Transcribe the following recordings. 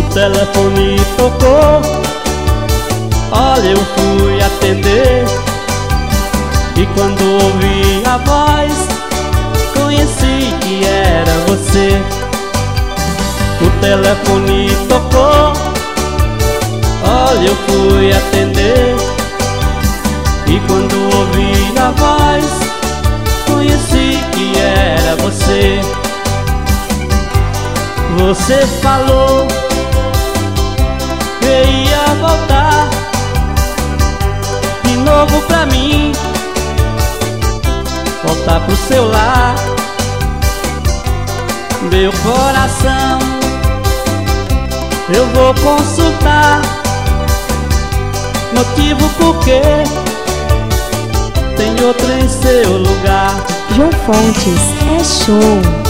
telefone tocou, olha, eu fui atender. E quando ouvi a voz, conheci que era você. O telefone tocou, olha, eu fui atender. E quando ouvi a voz, conheci que era você. Você falou que ia voltar de novo pra mim, voltar pro seu lar. Meu coração eu vou consultar, motivo porque tem outra em seu lugar. João Fontes, é show.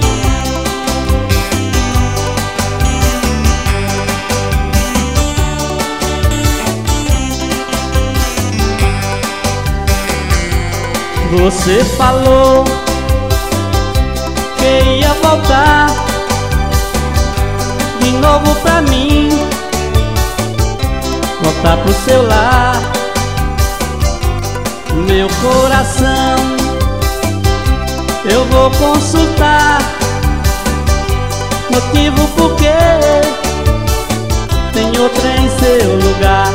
Você falou que ia voltar de novo pra mim, voltar pro seu lar. Meu coração eu vou consultar, motivo porque tem outra em seu lugar.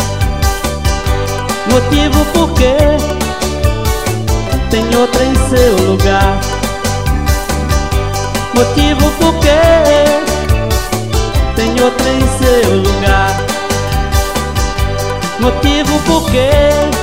Motivo porque tem outra em seu lugar. Motivo porque tem outra em seu lugar. Motivo porque